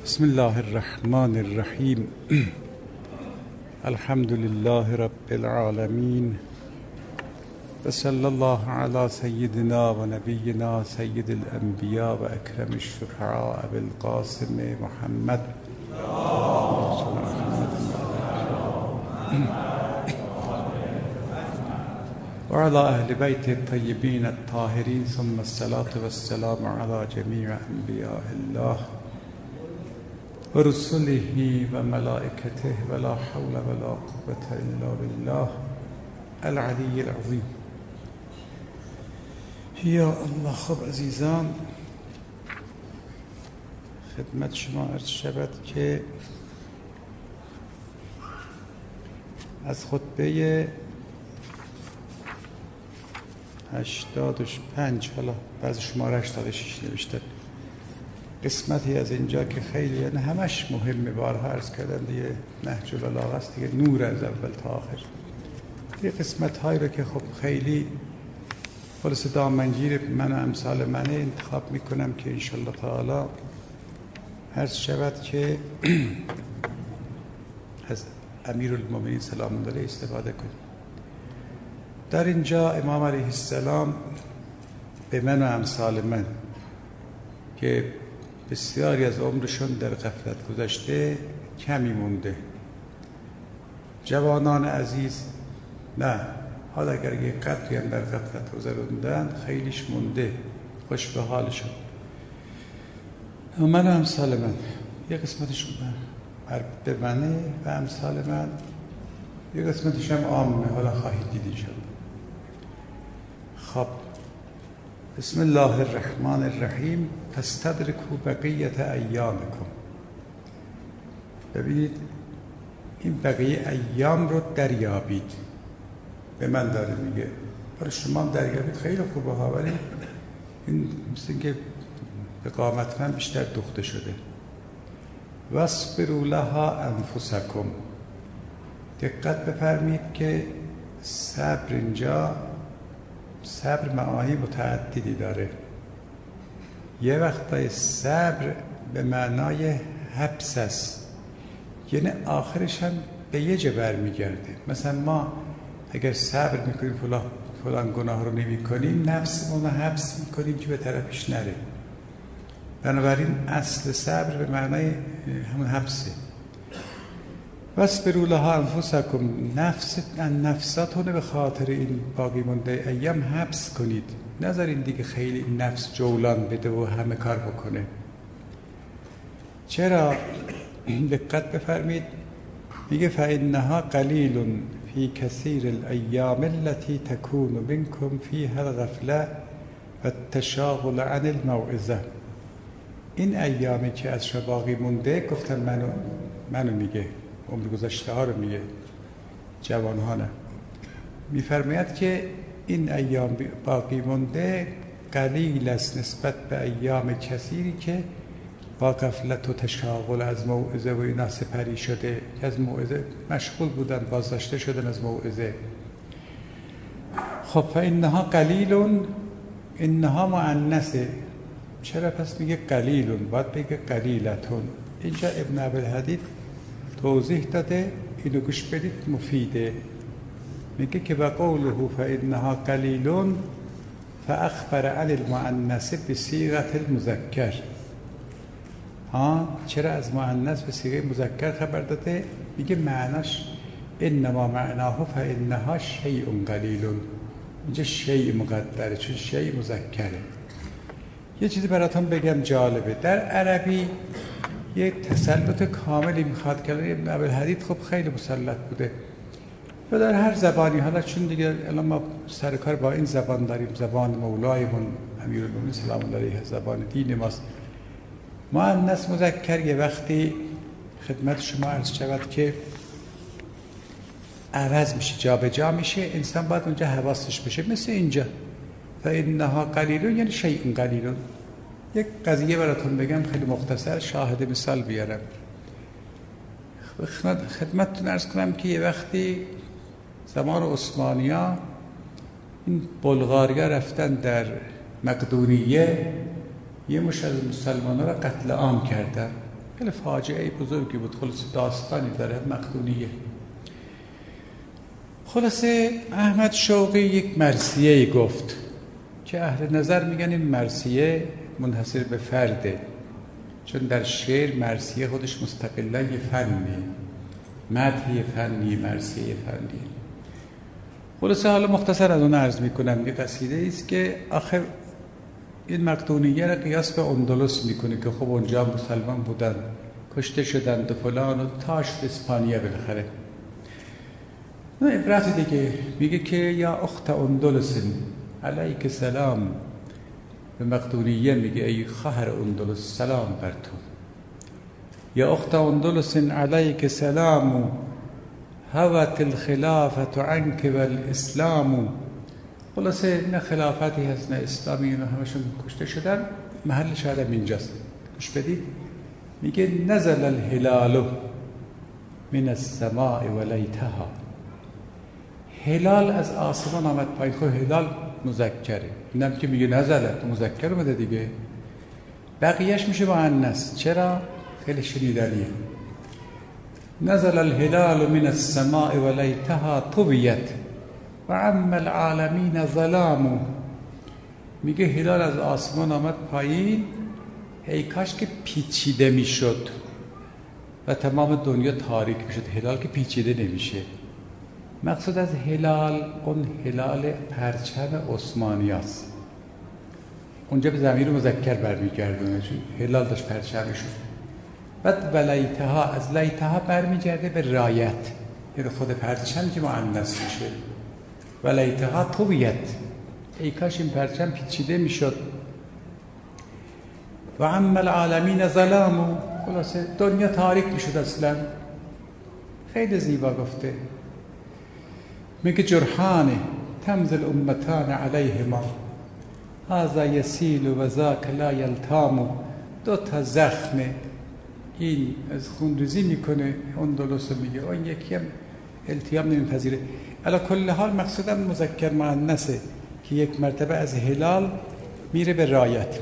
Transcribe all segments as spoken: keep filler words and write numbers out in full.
بسم الله الرحمن الرحیم. الحمد لله رب العالمین و صلی الله علی سیدنا و نبینا سید الانبیاء و اکرم الشفعاء ابی القاسم محمد و علی اهل بیت الطیبین الطاهرین ثم الصلاة والسلام علی جمیع انبیاء الله و رسله و ملائکته ولا حول ولا قوة الا بالله العلی العظیم. یا الله. خب عزیزان، خدمت شما عرض شود که از خطبه هشتاد و پنج، حالا بعض شماره هشتاد و شش نوشته، قسمتی از اینجا که خیلی، یعنی همش مهمه، بارها عرض کردن دیگه، نهج البلاغه است دیگه، نور از اول تا آخر. یه قسمت هایی رو که خب خیلی خلاص دامنگیر من و امثال منه انتخاب میکنم که انشالله تعالی عرض شود که از امیرالمومنین سلام الله علیه استفاده کنیم. در اینجا امام علیه السلام به من و امثال من که بسیاری از عمرشون در غفلت گذشته کمی مونده، جوانان عزیز نه، حالا اگر یک قدری هم در غفلت گذروندن خیلیش مونده، خوش به حالشون. من و امثال من یک قسمتشون مربوط به منه و امثال من یک قسمتش هم عامه، حالا خواهید دید انشاءالله. خب بسم الله الرحمن الرحیم. فاستدرکوا بقیة ایامکم. ببینید این بقیه ایام رو دریابید. به من داره میگه، برای شما هم دریابید، خیلی خوبه ها، ولی این مثل اینکه به قامت من بیشتر دوخته شده. واصبروا لها انفسکم. دقت بفرمید که صبر اینجا صبر معانی متعددی داره. یه وقتای صبر به معنای حبس است، یعنی آخرش هم به یه جا برمیگرده. مثلا ما اگر صبر میکنیم فلان فلان گناه رو نمی کنیم، نفسمون رو حبس میکنیم که به طرفش نره. بنابراین اصل صبر به معنای همون حبسه. واصبروا لها انفسکم. نفس نفساتون به خاطر این باقی مونده ایام حبس کنید، نذارین دیگه خیلی این نفس جولان بده و همه کار بکنه. چرا؟ دقت بفرمید، میگه فإنها قلیل فی کثیر الایام التي تكون منکم فیها الغفله و التشاغل عن الموعظه. این ایامی که از شما باقی مونده، گفتن منو منو میگه، عمر گذشته ها رو میگه، جوان ها نه. میفرماید که این ایام باقی مونده قلیل است نسبت به ایام کثیری که با غفلت و تشاغل از موعظه و اینا سپری شده، که از موعظه مشغول بودن، بازداشته شدن از موعظه. خب فإنها قلیل، اینها مؤنثه. چرا پس میگه قلیل؟ باید بگه قلیلتون. اینجا ابن ابوالحدید توضیح داده، اینو گوش بدید، مفیده. میگه که و قوله فإنها قلیل فاخبر عن المؤنث بصیغه المذکر. ها چرا از مؤنث به صیغه مذکر خبر داده؟ میگه معناش انما معناه فإنها شیء قلیل. اینجا شیء مقدره، چون شیء مذکره. یه چیزی براتون بگم جالبه، در عربی یه تسلط کاملی میخواد که ابن ابوالحدید خب خیلی مسلط بوده و در هر زبانی، حالا چون دیگه الان ما سر کار با این زبان داریم، زبان مولایمون امیرالمومنین سلام الله علیه، زبان دین ماست. مؤنث مذکر یه وقتی خدمت شما عرض شود که عوض میشه، جا به جا میشه، انسان باید اونجا حواسش بشه. مثل اینجا فإنها قلیل یعنی شیء قلیل. یک قضیه براتون بگم خیلی مختصر، شاهد مثال بیارم. خدمتتون عرض کنم که یه وقتی زمان عثمانی‌ها این بلغاریا رفتن در مقدونیه، یه مش از مسلمان‌ها را قتل عام کردن. خیلی فاجعه بزرگی بود. خلاصه داستانی داره مقدونیه. خلاصه احمد شوقی یک مرثیه گفت که اهل نظر میگن این مرثیه منحصر به فرده، چون در شعر مرثیه خودش مستقلا یه فنیه، مدح فنی، مرثیه فنی. خلاصه حالا مختصر از اون عرض میکنم. یه قصیده است که آخر این مقدونیه را قیاس به اندلس میکنه که خب اونجا مسلمان بودن، کشته شدند و فلان و تاش اسپانیا بالاخره. نه عبرت دیگه میگه که یا اخت اندلس علیک سلام، به مقدونیه میگه ای خواهر اندلس سلام بر تو. یا اخت اندلس علیک سلام هوت الخلافت عنک والاسلام. خلاصه نه خلافتی هست نه اسلامی، اینا همشون کشته شدن. محل شاید اینجاست، گوش بدید. میگه نزل الهلال من السماء ولیتها. هلال از آسمان آمد پایین. خب هلال مذکره، اینم که میگه نزله مذکر اومده دیگه، بقیهش میشه مؤنث. چرا؟ خیلی شنیدنیه. نزل الهلال من السماء ولیتها طویت و عم العالمین ظلام. میگه هلال از آسمان آمد پایین، ای کاش که پیچیده میشد و تمام دنیا تاریک میشد. هلال که پیچیده نمیشه. مقصود از هلال اون هلال پرچم عثمانی است. اونجا به ضمیر مذکر برمیگردونه چون هلال داشت پرچم شد. بعد ولیتها از لیتها برمیگرده به رایت، یعنی خود پرچم که مؤنث میشه. ولیتها طویت، ای کاش این پرچم پیچیده میشد. و عم العالمین ظلام، خلاصه دنیا تاریک میشد اصلا. خیلی زیبا گفته. میگه جرحان تمزل امتان علیهما هذا یسیل و ذاک لا یلتام. دو تا زخم این از خونریزی میکنه، اندلس میگه، اون یکی هم التیام نمیپذیره. علی کل حال مقصودم مذکر مؤنثه که یک مرتبه از هلال میره به رایت.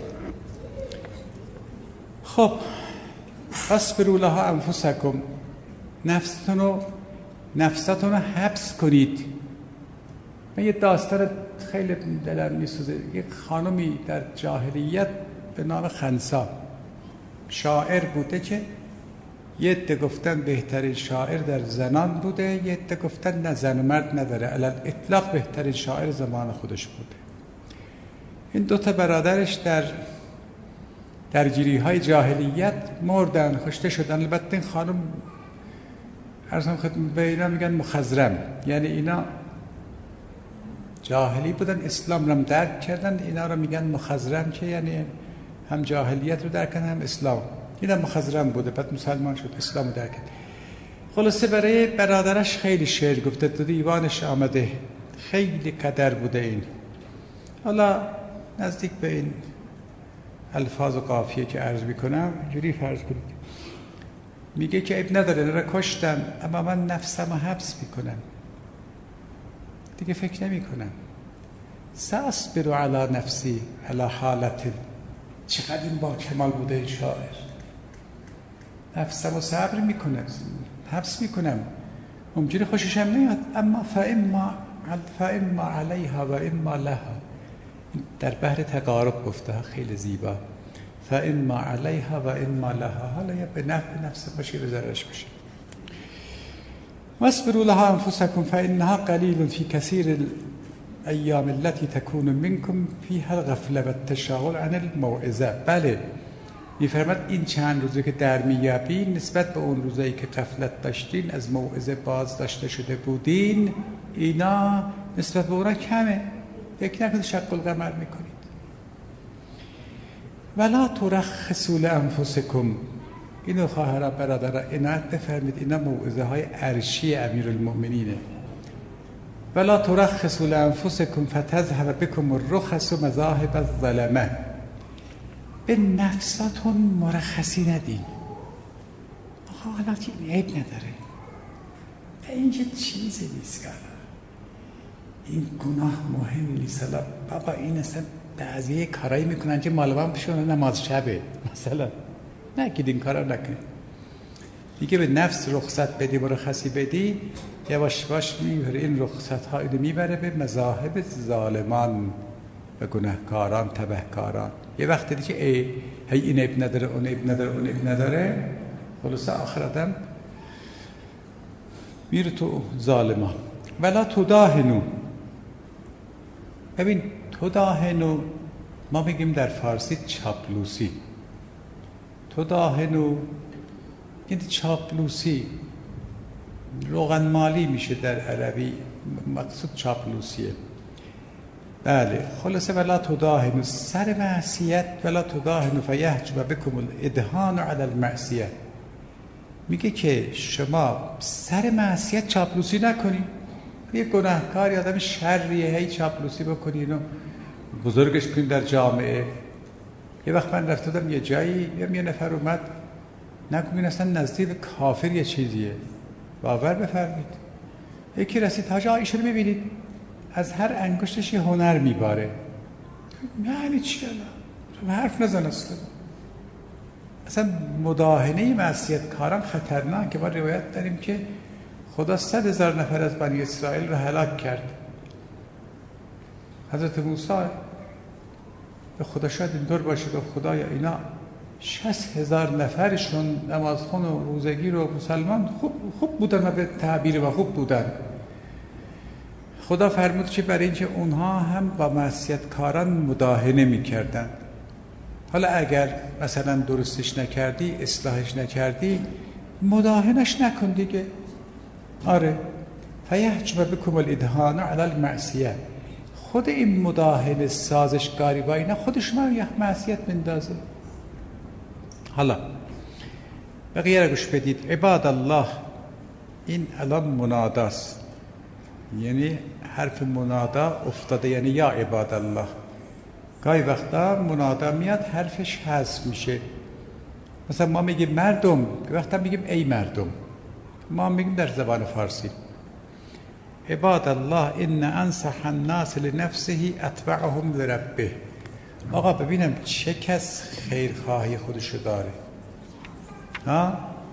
خب اصبروا لها انفسکم، نفستون رو نفستون رو حبس کنید. من یه داستان خیلی دلم میسوزه. یک خانمی در جاهلیت به نام خنسا شاعر بوده که یه عده گفتن بهترین شاعر در زنان بوده، یه عده گفتن نه زن و مرد نداره، علی الاطلاق بهترین شاعر زمان خودش بوده. این دوتا برادرش در درگیری های جاهلیت مردن، کشته شدن. البته این خانم ارزم خدمت به اینا میگن مخضرم، یعنی اینا جاهلی بودن اسلام رو درک کردن، اینا رو میگن مخضرم که یعنی هم جاهلیت رو درک کردن هم اسلام. اینا مخضرم بوده، بعد مسلمان شد، اسلام رو درک کرد. خلاصه برای برادرش خیلی شعر گفته، تو دیوانش آمده، خیلی قدر بوده این. حالا نزدیک به این الفاظ و قافیه که عرض میکنم جوری فرض کنید. میگه که عیب نداره نره کشتم، اما من نفسم رو حبس میکنم، دیگه فکر نمی کنم. سأصبر علی نفسی علی حالت. چقدر این با کمال بوده این شاعر. نفسم رو صبر میکنم، حبس میکنم، اونجوری خوششم نیاد. اما فاما فاما علیها و اما لها. در بحر تقارب گفته، خیلی زیبا. فاما علیها و اما لها. حالا یا به نفع نفس باشه به ضررش باشه. واصبروا لها انفسکم فانها قلیل فی کثیر الایام التي تكون منکم فیها الغفله و التشاغل عن الموعظه. بله میفرماد این چند روزه که در میابین نسبت به اون روزایی که غفلت داشتین، از موعظه باز داشته شده بودین، اینا نسبت به اونا کمه. فکر نکنید شق القمر میکنید. ولا ترخصوا لانفسکم. اینو خواهران برادران عنایت بفرمید، اینا موعظه های عرشی امیرالمؤمنینه. ولا ترخصوا لانفسکم فتذهب بكم الرخص مذاهب الظلمه. به نفساتون مرخصی ندین. آقا حالا که عیب نداره، این که چیزی نیست، این گناه مهم نیست. بابا این اصلا بعضی کارایی میکنن که مال من بشون نماز شبه مثلا، نگید این کارا نکنید. دیگه به نفس رخصت بدی، مرخصی بدی، یواش یواش میبره این رخصت ها اینو میبره به مذاهب ظالمان، به گناهکاران، تبهکاران. یه وقت دیگه ای هی این اب نداره، اون اب نداره، اون اب نداره، خلاص آخر آدم میره تو ظالمان. ولا تداهنوا. ببین تداهنوا ما میگیم در فارسی چاپلوسی. تداهنوا یعنی چاپلوسی، روغن مالی میشه در عربی، مقصود چاپلوسیه. بله خلاصه ولا تداهنوا، سر معصیت ولا تداهنوا فیحجب بکم الادهان علی المعصیه. میگه که شما سر معصیت چاپلوسی نکنید. یه گناهکار آدم شریه هی چاپلوسی بکنید و بزرگش کنید در جامعه. یه وقت من رفتم یه جایی، یه نفر اومد نکنید اصلا نزدیک کافر یه چیزیه، باور بفرمید. یکی رسید حاج ایشون رو میبینید از هر انگشتش یه هنر میباره. یعنی چی الان؟ حرف نزن اصلا. اصلا مداهنه معصیت کاران خطرناکه. ما روایت داریم که خدا صد هزار نفر از بنی اسرائیل رو هلاک کرد. حضرت موسی به خدا شاید اینطور باشه که خدایا اینا شصت هزار نفرشون نمازخون و روزگیر و مسلمان خوب خوب بودن و به تعبیر و خوب بودن. خدا فرمود که برای اینکه اونها هم با معصیت کاران مداهنه میکردن. حالا اگر مثلا درستش نکردی، اصلاحش نکردی، مداهنش نکن دیگه. آره فیحجب بکم الادهان علی المعصیه. خود این مداهنه سازشکاری با اینا خودشون یه معصیت مندازه. حالا بقیه را گوش بدید. عباد الله، این الان مناداست، یعنی حرف منادا افتاده، یعنی یا عباد الله. گاهی وقتا منادا میاد حرفش حذف میشه. مثلا ما میگیم مردم، وقتا میگیم ای مردم. ما میگیم در زبان فارسی عباد الله ان انصح الناس لنفسه اتبعهم لربه. آقا ببینم چه کس خیرخواهی خودشو داره؟ ها؟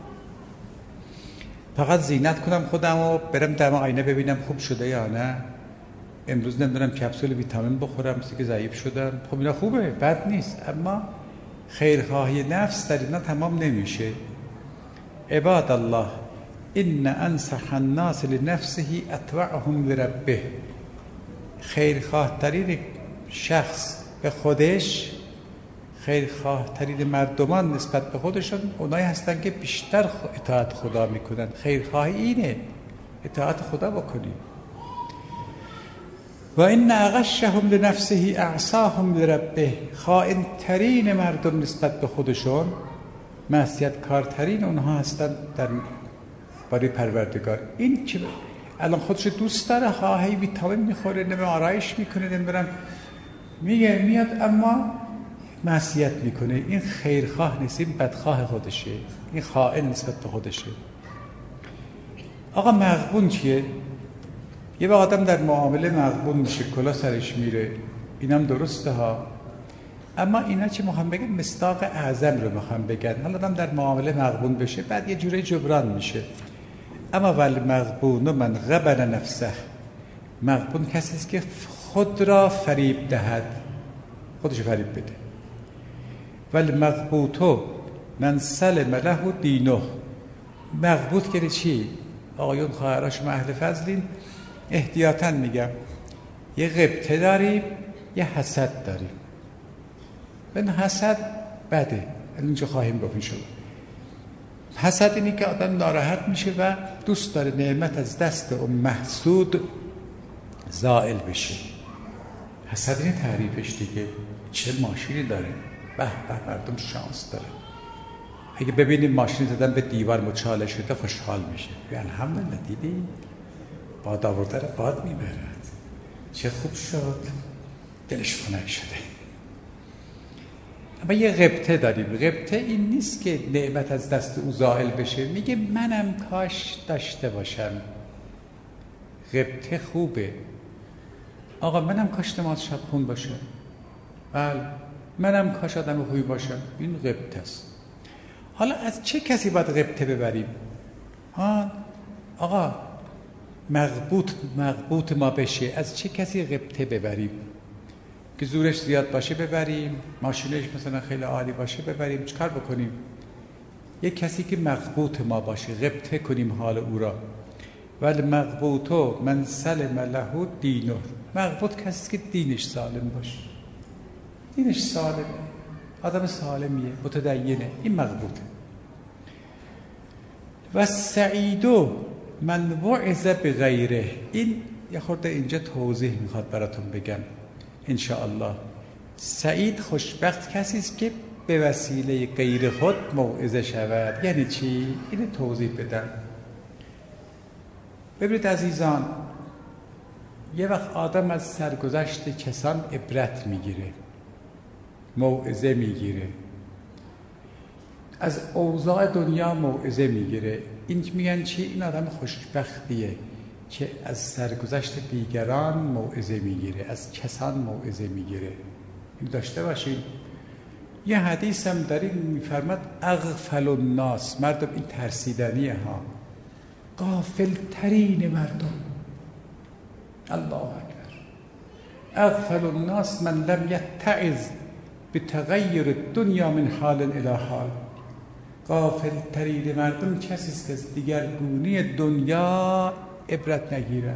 فقط زینت کنم خودم و برم دم آینه ببینم خوب شده یا نه. امروز نمیدونم کپسول ویتامین بخورم مثل که ضعیف شدم. خب اینا خوبه، بد نیست، اما خیرخواهی نفس در اینا تمام نمیشه. عباد الله ان انصح الناس لنفسه اتبعهم لربه. خیرخواه ترین شخص به خودش، خیرخواه ترین مردمان نسبت به خودشون اونایی هستن که بیشتر اطاعت خدا میکنن. خیرخواهی اینه، اطاعت خدا بکنی. و این اغشهم لنفسه اعصاهم لربه. خائن ترین مردم نسبت به خودشون، معصیت کارترین اونها هستن در برای پروردگار. این که الان خودش دوست داره، خواهی ویتامین میخوره، نمی آرایش میکنه، نمیدونم میگه میاد، اما معصیت میکنه. این خیرخواه نیست، این بدخواه خودشه، این خائن نسبت به خودشه. آقا مغبون چیه؟ یه وقت آدم در معامله مغبون میشه، کلا سرش میره، اینم درسته ها. اما اینا چه میخوام بگن؟ مصداق اعظم رو میخوام بگن. حالا آدم در معامله مغبون بشه، بعد یه جوری جبران میشه. اما ول مغبون من غبن نفسه. مغبون کسی است که خود را فریب دهد، خودش فریب بده. ول مغبوطو من سلم له دینه. مغبوط که چی؟ آقایون خواهرها شما اهل فضلین، احتیاطاً میگم یه غبطه داریم، یه حسد داریم. این حسد بده، اینجا خواهیم گفت انشاءالله. حسد اینی که آدم ناراحت میشه و دوست داره نعمت از دست اون محسود زائل بشه. حسد این تعریفش دیگه. چه ماشینی داره، به به مردم شانس داره. اگه ببینیم ماشین زدن به دیوار مچاله شده خوشحال میشه، الحمدلله دیدی باد آورده رو باد میبرد، چه خوب شد، دلش خنک شده. اما یه غبطه داریم. غبطه این نیست که نعمت از دست او زائل بشه، میگه منم کاش داشته باشم. غبطه خوبه. آقا منم کاش نماز شب خون باشم، بله منم کاش آدم خوبی باشم. این غبطه است. حالا از چه کسی باید غبطه ببریم؟ ها آقا مغبوط مغبوط ما بشه، از چه کسی غبطه ببریم؟ که زورش زیاد باشه ببریم، ماشینش مثلا خیلی عالی باشه ببریم، چیکار بکنیم؟ یک کسی که مغبوط ما باشه غبطه کنیم حال او را. ولی مغبوطو من سلم له دینه، مغبوط کسی که دینش سالم باشه، دینش سالمه، آدم سالمیه، متدینه، این مغبوطه. و سعیدو من وعظ بغیره، این یه خورده اینجا توضیح میخواد براتون بگم انشاءالله. سعید خوشبخت کسی است که به وسیله غیر خود موعظه شود. یعنی چی؟ اینو توضیح بدم. ببینید عزیزان، یه وقت آدم از سرگذشت کسان عبرت میگیره، موعظه میگیره، از اوضاع دنیا موعظه میگیره. این میگن چی؟ این آدم خوشبختیه که از سرگذشت دیگران موعظه میگیره، از کسان موعظه میگیره. این داشته باشین. یه حدیث هم داریم میفرماد اغفل الناس، مردم این ترسیدنیه ها، غافل ترین مردم، الله اکبر، اغفل الناس من لم یتعظ بتغیر الدنیا من حال الی حال، غافل ترین مردم کسی است که از دیگرگونی دنیا عبرت نگیرد.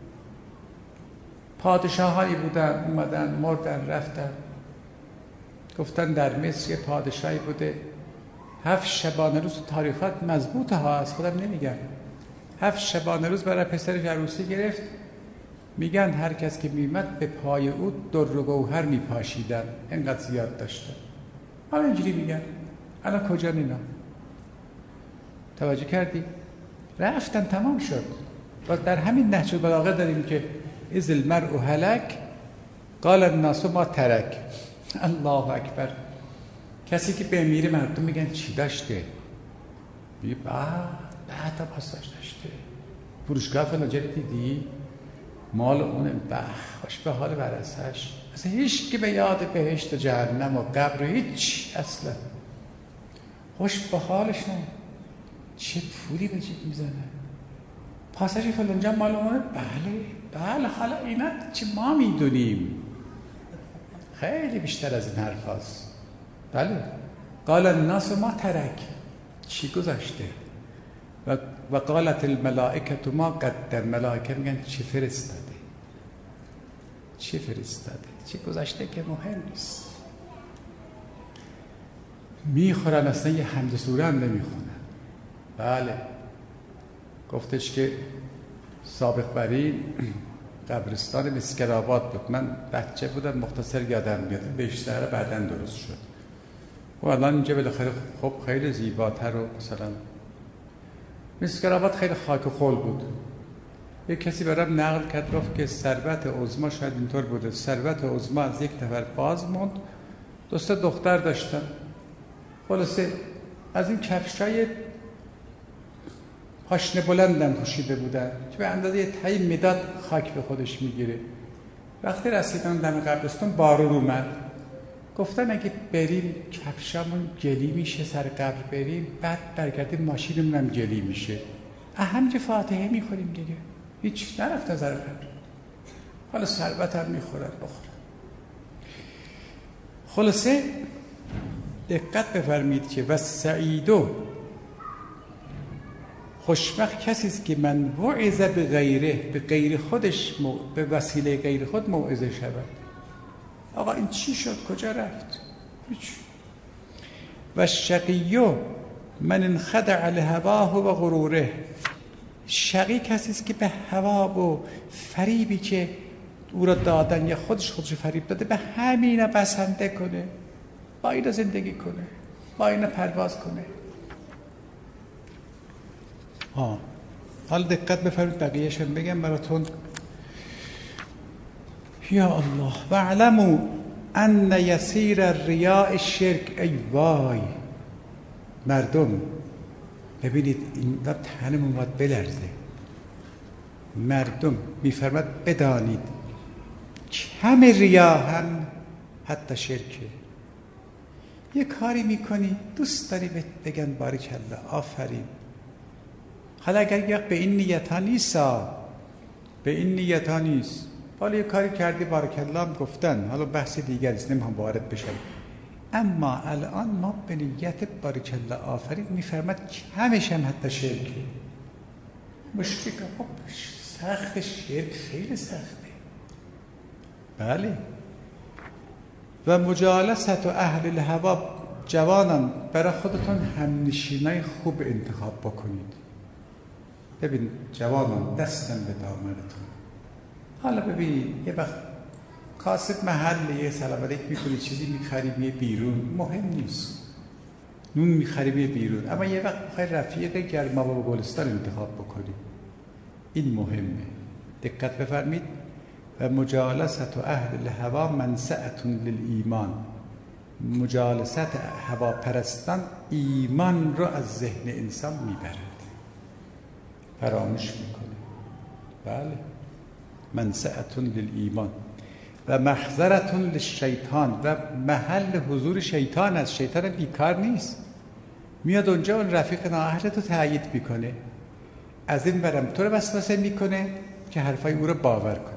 پادشاهایی بودن اومدن مردن رفتن. گفتن در مصر یه پادشاهی بوده هفت شبانه روز، تاریخات مضبوطه ها، از خودم نمیگم، هفت شبانه روز برای پسرش عروسی گرفت. میگن هر کس که میمد به پای او در و گوهر میپاشیدن، اینقدر زیاد داشته. حالا اینجوری میگن. الان کجا اینا؟ توجه کردی؟ رفتن، تمام شد. و در همین نهج البلاغه داریم که اذ المرء هلک قال الناس ما ترک. الله اکبر. کسی که بمیره مردم میگن چی داشته؟ میگه بعد بعد تا پاساش داشته، فروشگاه فلان جا دیدی مال اونه، به خوش به حال ورثش، اصلا هیچ که به یاد بهشت و جهنم و قبر هیچ، اصلا خوش به حالش نه. چه پولی به جیب میزنه، پاساش فلان جا مال اونه. بله بله، حالا اینا چه ما میدونیم، خیلی بیشتر از این حرف هست. بله. قال الناس ما ترک، چی گذاشته؟ و, و قالت الملائکه ما قدم، ملائکه میگن چی فرستاده، چی فرستاده، چی گذاشته که مهم نیست. میخورن، اصلا یه حمد سوره هم نمیخونن. بله. گفتش که سابق بری قبرستان مسکرآباد بود، من بچه بودم مختصر یادم میاد، بیشتر بعداً درست شد و الان اینجا بالاخره خب خیلی زیباتر و مثلا مسکرآباد خیلی خاک و خول بود. یک کسی برام نقل کرد گفت که ثروت عظما شاید اینطور بوده، ثروت عظما از یک نفر باز موند، دو سه دختر داشتن. خلاصه از این کفشای پاشنه بلندم پوشیده بودن که به اندازه تایی مداد خاک به خودش میگیره. وقتی رسیدن دم قبرستان بارون اومد، گفتن اگه بریم کفشامون جلی میشه، سر قبر بریم، بعد برگردیم ماشینمون هم جلی میشه، همینجا فاتحه میخوریم دیگه، هیچ نرفتن سر قبر، حالا ثروت هم میخورن بخورن. خلاصه دقت بفرمید که و سعیدو، خوشبخت کسی است که من وعظ به غیره، به غیر خودش مو... به وسیله غیر خود موعظه شود. آقا این چی شد؟ کجا رفت؟ هیچ. و شقیو من انخدع لهواه و غروره، شقی کسی است که به هوا و فریبی که او را دادن یا خودش خودش فریب داده به همینا بسنده کنه، با اینا زندگی کنه، با اینا پرواز کنه. ها حالا دقت بفرمایید بقیه‌اش هم بگم براتون. یا الله و علموا ان یسیر الریاء الشرک. ای وای مردم، ببینید این تنمون باید بلرزه. مردم میفرماد بدانید کم ریا هم حتی شرکه. یه کاری میکنی دوست داری بگن باریکلا آفرین. حالا اگر یک به این نیت ها نیست، به این نیت ها نیست، حالا یه کاری کردی باریکلا هم گفتن، حالا بحث دیگری است، نمیخوام وارد بشم. اما الان ما به نیت باریکلا آفرین میفرماد همش هم حتی شرک مشکل. خب سخت، شرک خیلی سخته. بله. و مجالست و اهل الهوا، جوانان برای خودتون همنشینای خوب انتخاب بکنید. ببین جوانان دستن به دامنتون. حالا ببین یه وقت کاسب محل یه سلام علیک میکنی، چیزی میخری میه بیرون، مهم نیست، نون میخری میه بیرون، اما یه وقت بخوای رفیق گرما و گلستان انتخاب بکنی، این مهمه. دقت بفرمید. و مجالست و اهل الهوا منسعة للایمان، مجالست هوا پرستان ایمان رو از ذهن انسان میبرد، فراموش میکنه. بله. منسعة للایمان و محضرة للشیطان، و محل حضور شیطان است. شیطان بیکار نیست، میاد اونجا اون رفیق نااهلت رو تأیید میکنه، از این برم تو رو وسوسه میکنه که حرفای او رو باور کنی.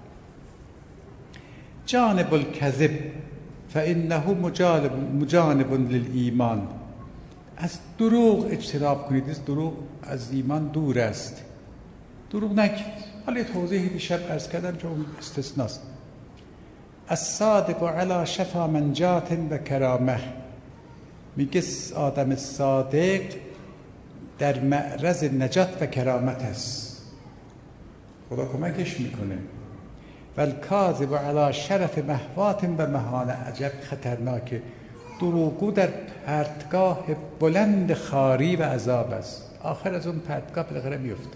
جانب الکذب فانه مجانب مجانب للایمان، از دروغ اجتناب کنید، از دروغ از ایمان دور است. دروغ نگید. حالا یه توضیح دیشب عرض کردم که اون استثناست. الصادق علی شفا منجات و کرامه، میگه آدم صادق در معرض نجات و کرامت است، خدا کمکش میکنه. و الکاذب علی شرف محوات و مهان، عجب خطرناکه، دروغگو در پرتگاه بلند خاری و عذاب است، آخر از اون پرتگاه بالاخره میفته.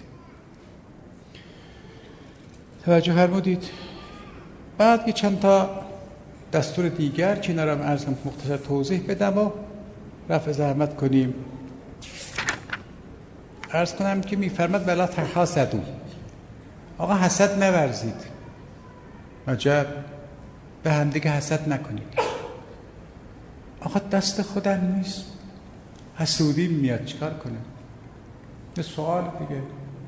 توجه فرمودید؟ بعد یه چند تا دستور دیگر که نرم عرضم مختصر توضیح بدم و رفع زحمت کنیم. عرض کنم که میفرماد ولا تحاسدوا، آقا حسد نورزید. عجب، به هم دیگه حسد نکنید. آقا دست خودم نیست، حسودی میاد چیکار کنه؟ یه سوال دیگه.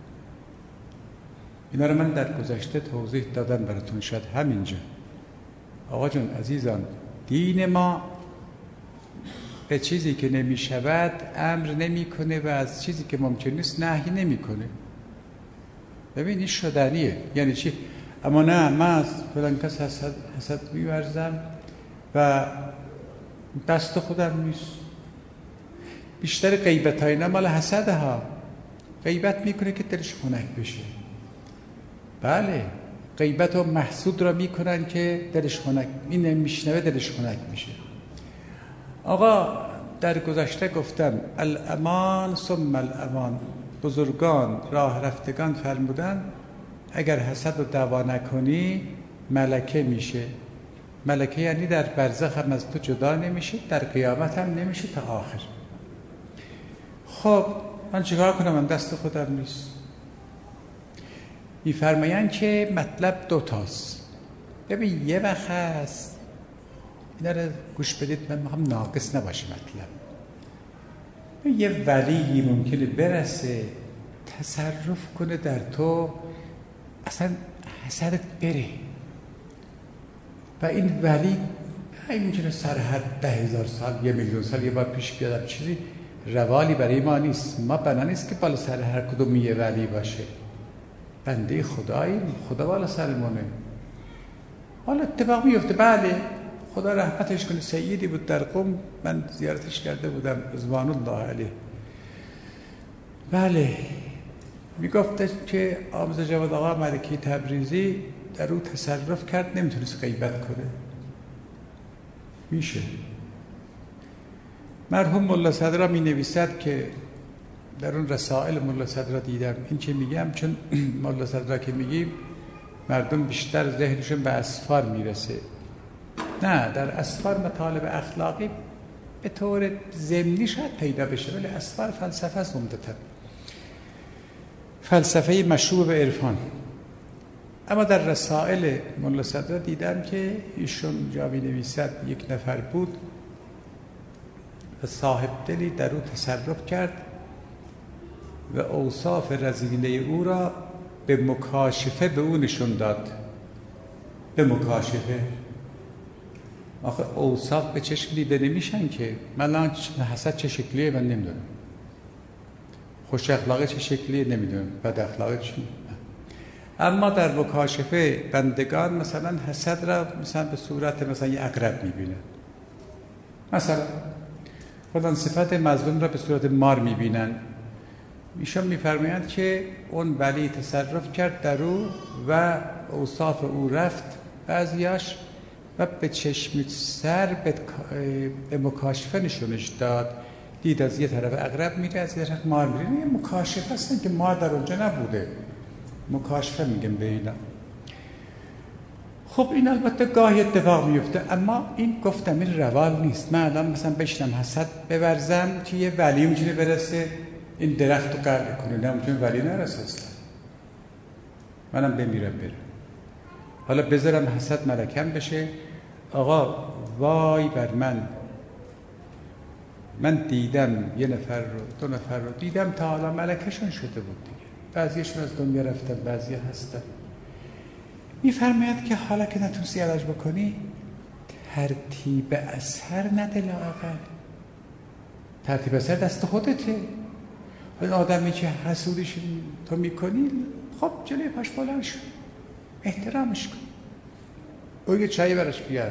اینا رو من در گذشته توضیح دادم براتون، شاید همینجا. آقا جون عزیزان، دین ما به چیزی که نمی شود امر نمی کنه و از چیزی که ممکن نیست نهی نمی کنه. ببین این شدنیه. یعنی چی؟ اما نه، من از فلان کس حسد, حسد می‌ورزم و دست خودم نیست. بیشتر غیبت های اینا مال حسده ها. غیبت میکنه که دلش خنک بشه. بله، غیبت و محسود را میکنن که دلش خنک، این میشنوه دلش خنک میشه. آقا در گذشته گفتم الامان ثم الامان، بزرگان راه رفتگان فرمودن اگر حسد رو دوا نکنی ملکه میشه. ملکه یعنی در برزخ هم از تو جدا نمیشه، در قیامت هم نمیشه تا آخر. خب من چیکار کنم؟ من دست خودم نیست. میفرمایند که مطلب دوتاست. ببین یه وقت هست، اینا رو گوش بدید، من میخوام ناقص نباشه مطلب. یه ولی ممکنه برسه تصرف کنه در تو، اصلا حسدت بره، و این ولی این میتونه سرحد ده هزار سال، یه میلیون سال یه بار پیش بیادم، چیزی روالی برای ما نیست. ما بنا نیست که بالا سر هر کدوم یه ولی باشه. بنده خداییم، خدا بالا سرمونه. حالا اتفاق میفته. بله، خدا رحمتش کنه، سیدی بود در قم، من زیارتش کرده بودم، رضوان الله علیه. بله، میگفته که آموزه جواد آقا ملکی تبریزی در او تصرف کرد، نمیتونست غیبت کنه. میشه. مرحوم ملا صدرا می نویسد که در اون رسائل ملا صدرا دیدم، این که میگم چون ملا صدرا که میگیم مردم بیشتر ذهنشون به اسفار میرسه. نه، در اسفار مطالب اخلاقی به طور ضمنی شاید پیدا بشه، ولی اسفار فلسفه است عمدتاً، فلسفه مشروب به عرفان. اما در رسائل ملا صدرا دیدم که ایشون جا می نویسد یک نفر بود و صاحب دلی در او تصرف کرد و اوصاف رذیله او را به مکاشفه به او نشون داد. به مکاشفه. آخه اوصاف به چشم دیده نمیشن که. من الان حسد چه شکلیه من نمیدونم، خوش اخلاقه چه شکلیه نمیدونم، بد اخلاقه چی. اما در مکاشفه بندگان مثلا حسد را مثلا به صورت مثلا یه عقرب میبینن، مثلا خودان صفت مظلوم را به صورت مار میبینن. ایشان میفرمایند که اون ولی تصرف کرد در او و اوصاف او رفت بعضیاش و به چشم سر به مکاشفه نشونش داد. دید از یه طرف عقرب میره، از یه طرف مار میره. یه مکاشفه هستن که مار در اونجا نبوده، مکاشفه میگم به اینا. خب این البته گاهی اتفاق میفته، اما این گفتم این روال نیست. من الان مثلا بشنم حسد بورزم که یه ولی میتونه برسه این درخت رو قطع کنه، نه میتونه ولی نرسه اصلا، منم بمیرم برم. حالا بذارم حسد ملکم بشه. آقا وای بر من، من دیدم یه نفر رو دو نفر رو دیدم تا حالا ملکشون شده بود دیگه، بعضیشون از دنیا رفتن، بعضی هستن. میفرماید که حالا که نتونستی علاج بکنی ترتیب اثر نده، لااقل ترتیب اثر دست خودته. حالا آدمی که حسودیش تو میکنی، خب جلوی پاش بلند شو، احترامش کن، او یه چایی براش بیار،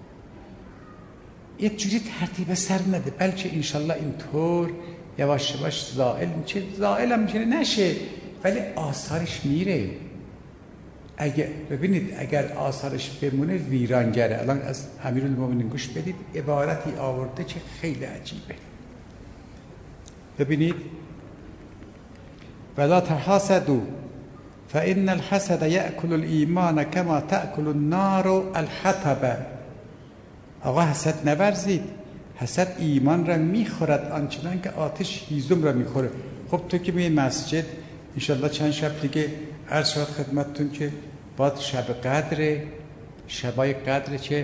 یک جوری ترتیب سر نده، بلکه انشالله اینطور یواش یواش زائل میشه. زائل هم میشه نشه، ولی آثارش میره. اگه ببینید اگر آثارش بمونه ویرانگره. الان از امیرالمومنین گوش بدید، عبارتی آورده که خیلی عجیبه. ببینید ولا تحاسدوا فإن الحسد يأكل الإيمان كما تأكل النار الحطب. آقا حسد نورزید، حسد ایمان را میخورد آنچنان که آتش هیزم را میخوره. خب تو که میای مسجد، انشالله چند شب دیگه عرض شد خدمتتون که بعد شب قدره، شبای قدره که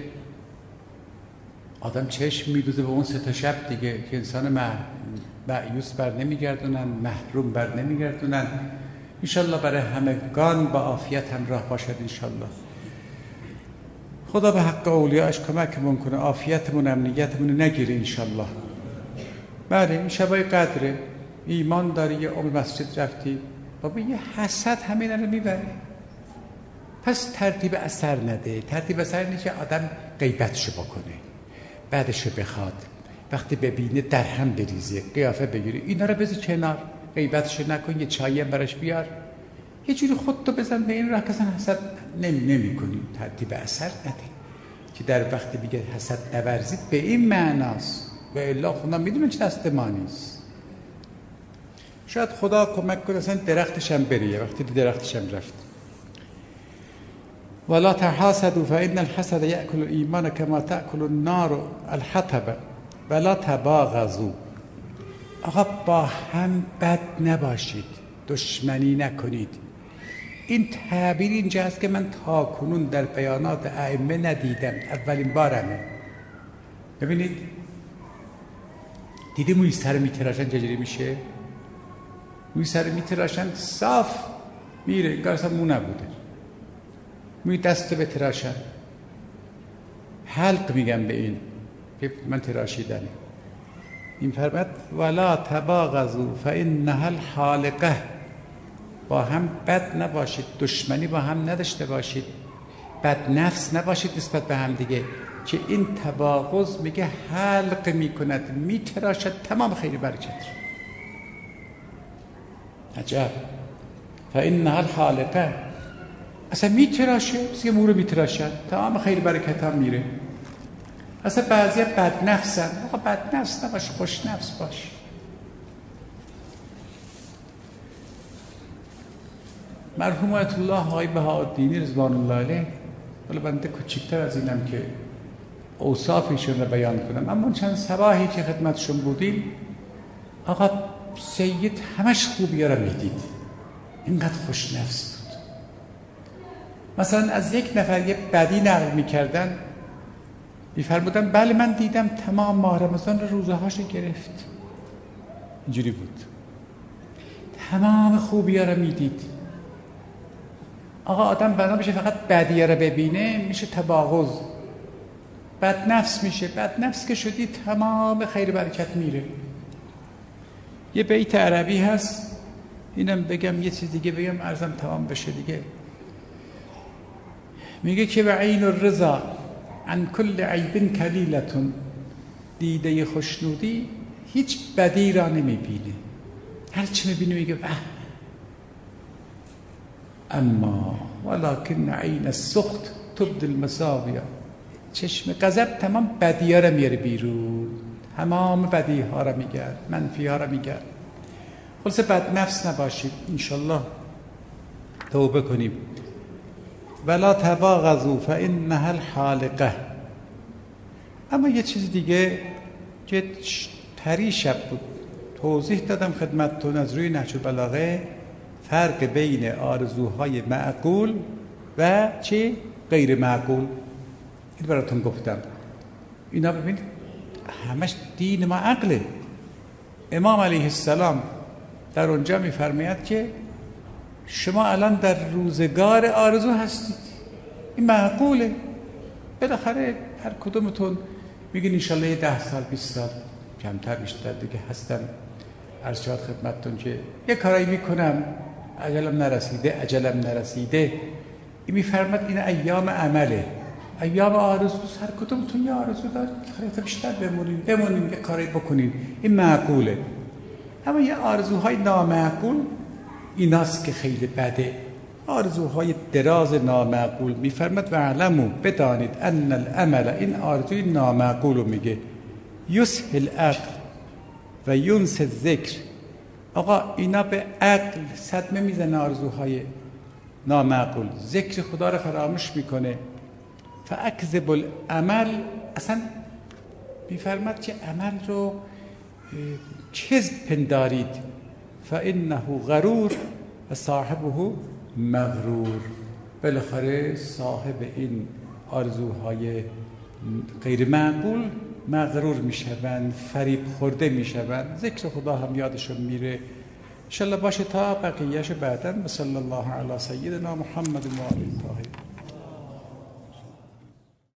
آدم چشم میدوزه به اون سه تا شب دیگه که انسان مأیوس بر نمیگردونن، محروم بر نمیگردونن. انشالله برای همگان با عافیت همراه باشد انشالله. خدا به حق اولیاءش کمکمون کنه، عافیتمون امنیتمون نگیره انشالله. بله این شبای قدره، ایمان داری، یه عمر مسجد رفتی، بابا یه حسد همین رو میبره. پس ترتیب اثر نده. ترتیب اثر اینه که آدم غیبتشو بکنه، بعدشو بخواد، وقتی ببینه در هم بریزه، قیافه بگیره، اینا رو بذار کنار، غیبتشو نکن، یه چایی هم براش بیار، یه جوری خودتو بزن به این راه که اصلا حسد نمی نمی کنی. ترتیب اثر نده که در وقتی میگه حسد نورزید به این معناست، و الا خدا میدونه چه دست ما نیست. شاید خدا کمک کنه اصلا درختش هم بریه. وقتی درختش هم رفت ولا تحاسدوا فإن الحسد يأكل الإيمان كما تأكل النار الحطب ولا تباغضوا. آقا با هم بد نباشید، دشمنی نکنید. این تعبیر اینجا هست که من تا کنون در بیانات ائمه ندیدم، اولین بارمه. ببینید دیدی موی سر میتراشن چجوری میشه؟ موی سر میتراشن صاف میره، انگار اصلا مو نبوده. موی دست به تراشن، حلق میگم به این که من تراشیدنه. این فرمت ولا تباغضوا فإنها الحالقه. با هم بد نباشید، دشمنی با هم نداشته باشید، بد نفس نباشید نسبت به هم دیگه، که این تباغض میگه حلق میکند، میتراشد تمام خیر برکت. عجب. فإنها الحالقه، اصلا میتراشه، یه مو رو میتراشد تمام خیر برکت هم میره. اصلا بعضی بد نفسن. آقا بد نفس نباش، خوش نفس باش. مرحوم آیت الله آقای بهاءالدینی رضوان الله علیه، ولی بنده کوچکتر از اینم که اوصافشون رو بیان کنم، اما چند صباحی که خدمتشون بودیم، آقا سید همش خوبی رو میدید، اینقدر خوش نفس بود. مثلا از یک نفر یه بدی نقل میکردن، میفرمودن بله من دیدم تمام ماه رمضان رو روزهاشو گرفت. اینجوری بود، تمام خوبی ها رو میدید. آقا آدم بنا بشه فقط بدی ها رو ببینه میشه تباغض، بد نفس میشه. بد نفس که شدی تمام خیر برکت میره. یه بیت عربی هست، اینم بگم یه چیز دیگه بگم عرضم تمام بشه دیگه. میگه که و عین الرضا عن کل عیب کلیلتون، دیده خوشنودی هیچ بدی را نمیبینه، هر چی میبینه میگه به. اما ولکن عین السخط تبدی المساویه، چشم غضب تمام بدی ها را میاره بیرون، تمام بدی ها را میگرد، منفی ها را میگرد. خلاصه بد نفس نباشید انشالله، توبه کنیم. ولا تباغضوا فانها الحالقه. اما یه چیز دیگه که پری شب بود توضیح دادم خدمتتون از روی نهج البلاغه، فرق بین آرزوهای معقول و چه غیر معقول. این براتون گفتم. اینا ببینید همش دین ما عقله. امام علیه السلام در اونجا میفرماید که شما الان در روزگار آرزو هستید، این معقوله. بالاخره هر کدومتون میگین انشالله یه ده سال بیست سال کمتر بیشتر دیگه هستم عرض شد خدمتتون که یه کارایی میکنم، اجلم نرسیده اجلم نرسیده. این میفرماد این ایام عمله، ایام آرزوست. هر کدومتون یه آرزو دارید، خیلی بیشتر بمونین بمونین یه کاری بکنین، این معقوله. اما یه آرزوهای نامعقول ایناست که خیلی بده، آرزوهای دراز نامعقول. میفرماد و علمو بدانید ان العمل، این آرزوی نامعقول رو میگه، یسهل عقل و یونس ذکر. آقا اینا به عقل صدمه میزنه، آرزوهای نامعقول ذکر خدا رو فراموش میکنه. فاکذب العمل، اصلا میفرماد که عمل رو کذب پندارید. فانه غرور و صاحبه مغرور. بالاخره صاحب این آرزوهای غیر معقول مغرور میشوند، فریب خورده میشوند. ذکر خدا هم یادشون میره. انشالله باشه تا بقیهش بعداً. صلی الله علی سیدنا محمد و آله الطاهرین.